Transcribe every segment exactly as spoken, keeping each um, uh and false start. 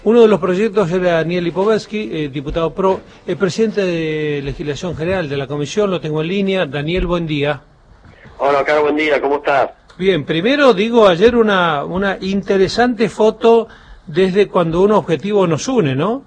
Uno de los proyectos era Daniel Lipovetsky, eh, diputado PRO, el presidente de Legislación General de la Comisión, lo tengo en línea. Daniel, buen día. Hola, Carlos, buen día, ¿cómo estás? Bien, primero digo, ayer una, una interesante foto desde cuando un objetivo nos une, ¿no?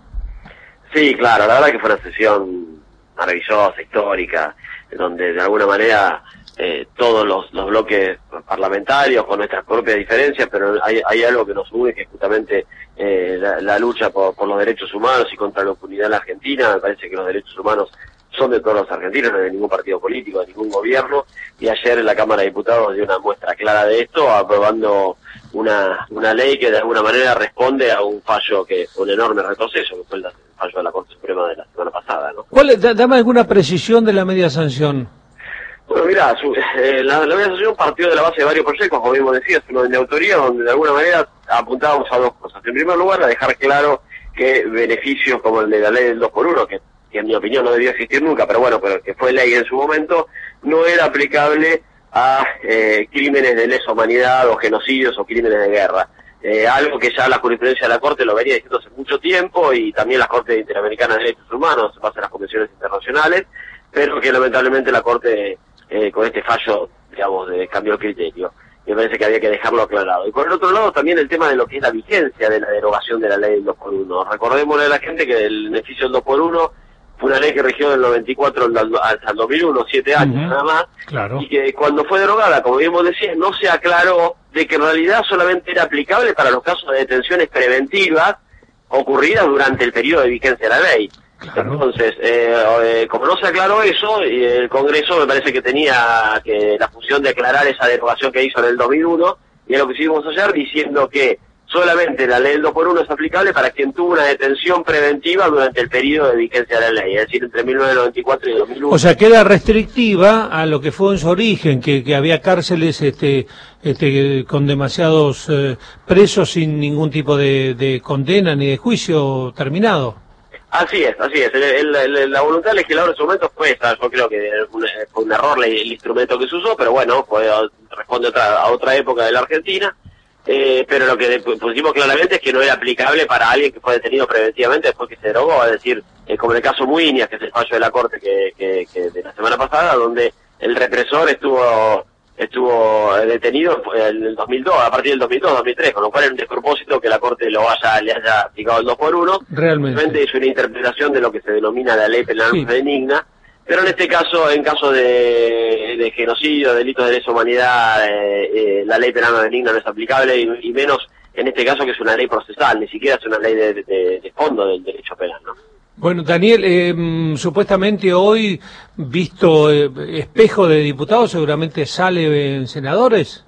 Sí, claro, la verdad que fue una sesión maravillosa, histórica, donde de alguna manera eh, todos los, los bloques parlamentarios, con nuestras propias diferencias, pero hay, hay algo que nos une, que es justamente eh, la, la lucha por, por los derechos humanos y contra la impunidad en la Argentina. Me parece que los derechos humanos son de todos los argentinos, no de ningún partido político, de ningún gobierno, y ayer en la Cámara de Diputados dio una muestra clara de esto, aprobando una, una ley que de alguna manera responde a un fallo, que un enorme retroceso, que fue el fallo de la Corte Suprema de la semana pasada, ¿no? ¿Cuál es, dame alguna precisión de la media sanción? Bueno, mira, su, eh, la, la media sanción partió de la base de varios proyectos, como mismo decías, uno de autoría, donde de alguna manera apuntábamos a dos cosas. En primer lugar, a dejar claro que beneficios como el de la ley del dos por uno, que que en mi opinión no debía existir nunca, pero bueno, pero que fue ley en su momento, no era aplicable a eh, crímenes de lesa humanidad o genocidios o crímenes de guerra. Eh, algo que ya la jurisprudencia de la Corte lo venía diciendo hace mucho tiempo, y también las Cortes Interamericanas de Derechos Humanos, en base a las convenciones internacionales, pero que lamentablemente la Corte eh, con este fallo, digamos, de, cambió el criterio. Me parece que había que dejarlo aclarado. Y por el otro lado también el tema de lo que es la vigencia de la derogación de la ley del dos por uno. Recordémosle a la gente que el beneficio del dos por uno fue una ley que regió del noventa y cuatro al dos mil uno, siete años uh-huh. nada más, claro. Y que cuando fue derogada, como bien vos decías, no se aclaró de que en realidad solamente era aplicable para los casos de detenciones preventivas ocurridas durante el periodo de vigencia de la ley. Claro. Entonces, eh, eh, como no se aclaró eso, el Congreso me parece que tenía que la función de aclarar esa derogación que hizo en el dos mil uno, y es lo que hicimos ayer, diciendo que solamente la ley del dos por uno es aplicable para quien tuvo una detención preventiva durante el periodo de vigencia de la ley, es decir, entre mil novecientos noventa y cuatro y dos mil uno. O sea, queda restrictiva a lo que fue en su origen, que, que había cárceles este, este, con demasiados eh, presos sin ningún tipo de, de condena ni de juicio terminado. Así es, así es. El, el, el, la voluntad del legislador en su momento fue esa. Yo creo que fue un, fue un error el, el instrumento que se usó, pero bueno, fue, responde a otra, a otra época de la Argentina. Eh, pero lo que pusimos claramente es que no era aplicable para alguien que fue detenido preventivamente después que se derogó, es decir, eh, como en el caso Muiñas, que es el fallo de la Corte que, que, que de la semana pasada, donde el represor estuvo estuvo detenido en el dos mil dos, a partir del dos mil dos, dos mil tres, con lo cual es un despropósito que la Corte lo haya le haya aplicado el dos por uno. Realmente. Realmente es una interpretación de lo que se denomina la ley penal sí. benigna. Pero en este caso, en caso de, de genocidio, delitos de lesa humanidad, eh, eh, la ley penal benigna no es aplicable, y, y menos en este caso que es una ley procesal, ni siquiera es una ley de, de, de fondo del derecho penal, ¿no? Bueno, Daniel, eh, supuestamente hoy, visto eh, espejo de diputados, seguramente sale en senadores.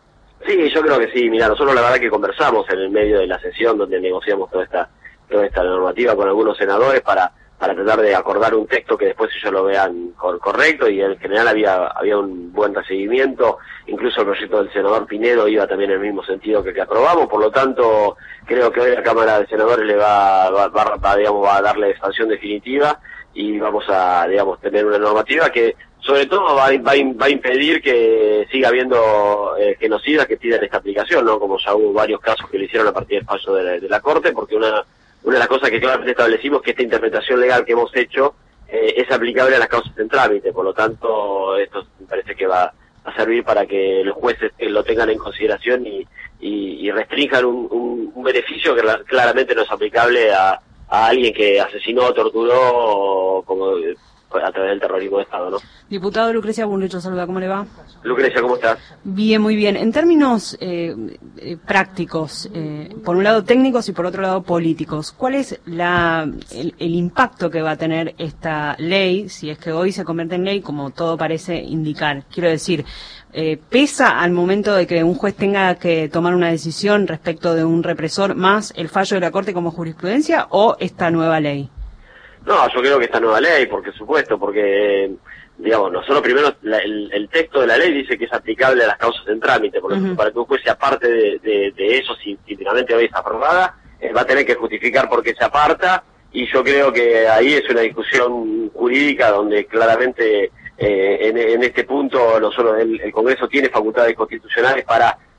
Sí, yo creo que sí. Mira, nosotros la verdad que conversamos en el medio de la sesión donde negociamos toda esta toda esta normativa con algunos senadores para para tratar de acordar un texto que después ellos lo vean cor correcto, y en general había había un buen recibimiento. Incluso el proyecto del senador Pinedo iba también en el mismo sentido que el que aprobamos. Por lo tanto, creo que hoy la Cámara de Senadores le va, va, va, va, digamos, va a darle expansión definitiva, y vamos a, digamos, tener una normativa que sobre todo va, va, va a impedir que siga habiendo eh, genocidas que pidan esta aplicación, ¿no? Como ya hubo varios casos que lo hicieron a partir del fallo de la, de la Corte, porque una Una de las cosas que claramente establecimos es que esta interpretación legal que hemos hecho eh, es aplicable a las causas en trámite. Por lo tanto, esto me parece que va a servir para que los jueces eh, lo tengan en consideración y, y, y restrinjan un, un, un beneficio que la, claramente no es aplicable a, a alguien que asesinó, torturó, como a través del terrorismo de Estado, ¿no? Diputado Lucrecia Bunrecho, saluda, ¿cómo le va? Lucrecia, ¿cómo estás? Bien, muy bien. En términos eh, eh, prácticos, eh, por un lado técnicos y por otro lado políticos, ¿cuál es la el, el impacto que va a tener esta ley, si es que hoy se convierte en ley, como todo parece indicar? Quiero decir, eh, ¿pesa al momento de que un juez tenga que tomar una decisión respecto de un represor más el fallo de la Corte como jurisprudencia o esta nueva ley? No, yo creo que esta nueva ley, por supuesto, porque, digamos, nosotros primero, la, el, el texto de la ley dice que es aplicable a las causas en trámite, por lo tanto, uh-huh. para que un juez se aparte de, de, de eso, si, si finalmente hoy está aprobada, eh, va a tener que justificar por qué se aparta, y yo creo que ahí es una discusión jurídica donde claramente eh, en, en este punto nosotros el, el Congreso tiene facultades constitucionales para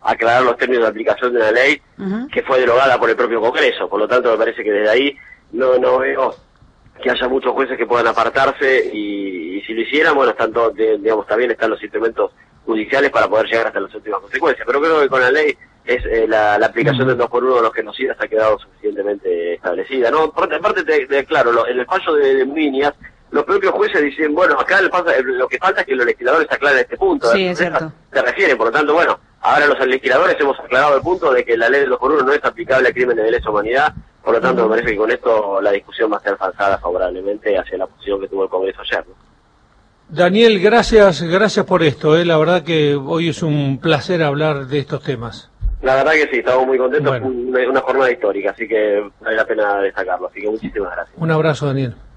aclarar los términos de aplicación de una ley uh-huh. que fue derogada por el propio Congreso. Por lo tanto, me parece que desde ahí no, no veo que haya muchos jueces que puedan apartarse y, y si lo hicieran, bueno, están todos, digamos, también están los instrumentos judiciales para poder llegar hasta las últimas consecuencias. Pero creo que con la ley es eh, la, la aplicación uh-huh. del dos por uno de los genocidas ha quedado suficientemente establecida. No, por parte de, de, claro, lo, en el fallo de, de Muñiz, los propios jueces dicen, bueno, acá el, lo que falta es que los legisladores aclaren este punto. Sí, es cierto. Se refiere, por lo tanto, bueno, ahora los legisladores hemos aclarado el punto de que la ley del dos por uno no es aplicable a crímenes de lesa humanidad. Por lo tanto, uh-huh. me parece que con esto la discusión va a ser avanzada favorablemente hacia la posición que tuvo el Congreso ayer, ¿no? Daniel, gracias, gracias por esto, ¿eh? La verdad que hoy es un placer hablar de estos temas. La verdad que sí, estamos muy contentos, bueno. Fue una, una jornada histórica, así que vale la pena destacarlo, así que muchísimas gracias. Un abrazo, Daniel.